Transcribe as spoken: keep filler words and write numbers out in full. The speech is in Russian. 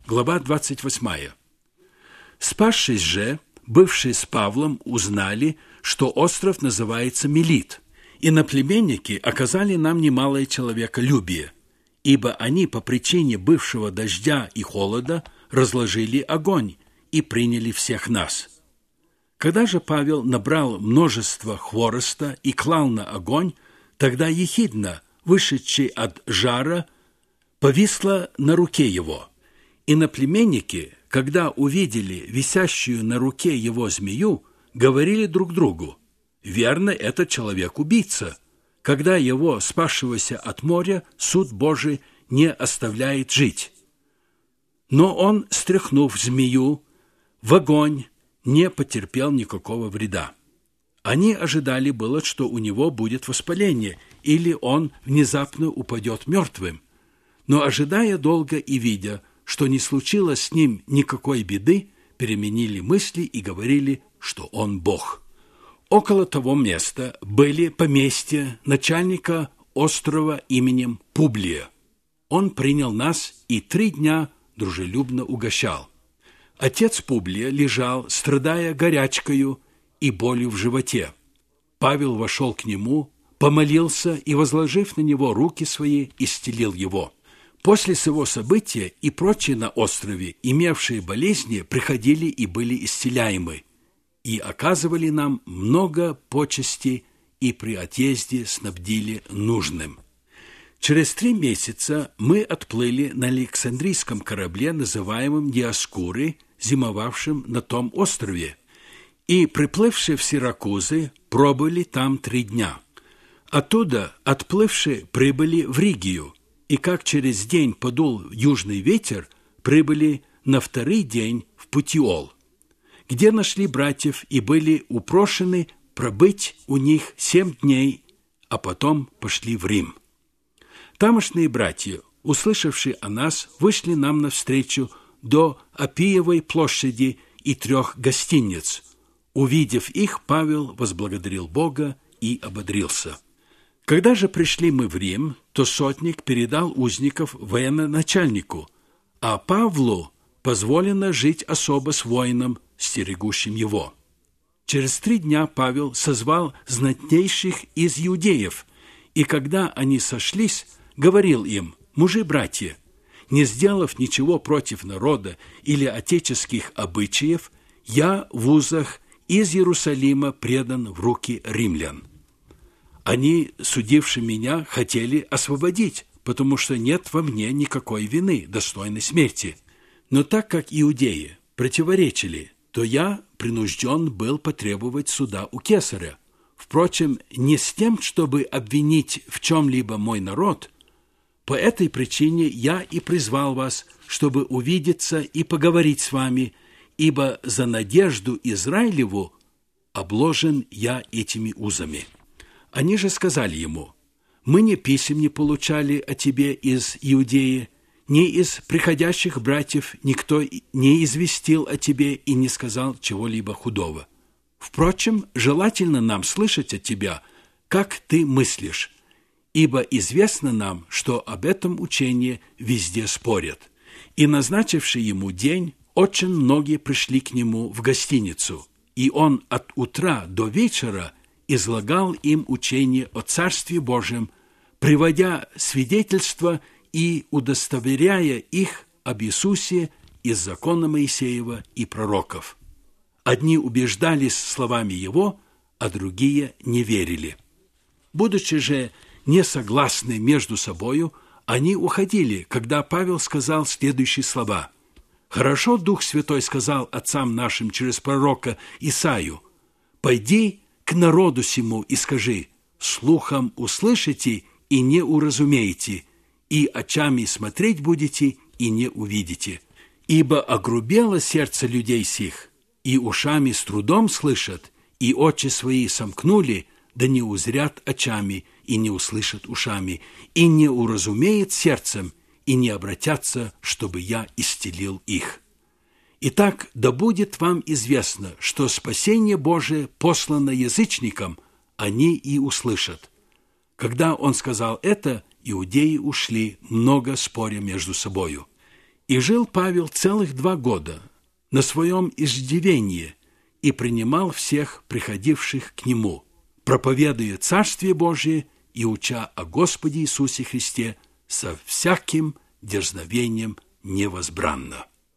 глава двадцать восьмая. «Спасшись же, бывшие с Павлом узнали, что остров называется Мелит, и наплеменники оказали нам немалое человеколюбие, ибо они по причине бывшего дождя и холода разложили огонь и приняли всех нас. Когда же Павел набрал множество хвороста и клал на огонь, тогда ехидна, вышедший от жара, повисла на руке его. И наплеменники, когда увидели висящую на руке его змею, говорили друг другу: верно, это человек-убийца, когда его, спасшегося от моря, суд Божий не оставляет жить. Но он, стряхнув змею в огонь, не потерпел никакого вреда. Они ожидали было, что у него будет воспаление, или он внезапно упадет мертвым. Но, ожидая долго и видя, что не случилось с ним никакой беды, переменили мысли и говорили, что он Бог. Около того места были поместья начальника острова именем Публия. Он принял нас и три дня дружелюбно угощал. Отец Публия лежал, страдая горячкою и болью в животе. Павел вошел к нему, помолился и, возложив на него руки свои, исцелил его. После сего события и прочие на острове, имевшие болезни, приходили и были исцеляемы, и оказывали нам много почести, и при отъезде снабдили нужным. Через три месяца мы отплыли на Александрийском корабле, называемом Диоскуры, зимовавшим на том острове, и, приплывши в Сиракузы, пробыли там три дня. Оттуда, отплывши, прибыли в Ригию, и как через день подул южный ветер, прибыли на второй день в Путиол, где нашли братьев и были упрошены пробыть у них семь дней, а потом пошли в Рим. Тамошние братья, услышавшие о нас, вышли нам навстречу до Аппиевой площади и трех гостиниц. Увидев их, Павел возблагодарил Бога и ободрился. Когда же пришли мы в Рим, то сотник передал узников военачальнику, а Павлу позволено жить особо с воином, стерегущим его. Через три дня Павел созвал знатнейших из иудеев, и когда они сошлись, говорил им: «Мужи-братья, не сделав ничего против народа или отеческих обычаев, я в узах из Иерусалима предан в руки римлян. Они, судивши меня, хотели освободить, потому что нет во мне никакой вины, достойной смерти. Но так как иудеи противоречили, то я принужден был потребовать суда у кесаря. Впрочем, не с тем, чтобы обвинить в чем-либо мой народ. По этой причине я и призвал вас, чтобы увидеться и поговорить с вами, ибо за надежду Израилеву обложен я этими узами». Они же сказали ему: «Мы ни писем не получали о тебе из Иудеи, ни из приходящих братьев никто не известил о тебе и не сказал чего-либо худого. Впрочем, желательно нам слышать от тебя, как ты мыслишь, ибо известно нам, что об этом учении везде спорят». И, назначивший ему день, очень многие пришли к нему в гостиницу, и он от утра до вечера излагал им учение о Царстве Божьем, приводя свидетельства и удостоверяя их об Иисусе из закона Моисеева и пророков. Одни убеждались словами его, а другие не верили. Будучи же не согласны между собою, они уходили, когда Павел сказал следующие слова: «Хорошо Дух Святой сказал отцам нашим через пророка Исаию: пойди к народу сему и скажи: слухом услышите и не уразумеете, и очами смотреть будете и не увидите. Ибо огрубело сердце людей сих, и ушами с трудом слышат, и очи свои сомкнули, да не узрят очами, и не услышат ушами, и не уразумеют сердцем, и не обратятся, чтобы я исцелил их. Итак, да будет вам известно, что спасение Божие послано язычникам, они и услышат». Когда он сказал это, иудеи ушли, много споря между собою. И жил Павел целых два года на своем иждивении и принимал всех приходивших к нему, проповедуя Царствие Божие и уча о Господе Иисусе Христе со всяким дерзновением невозбранно.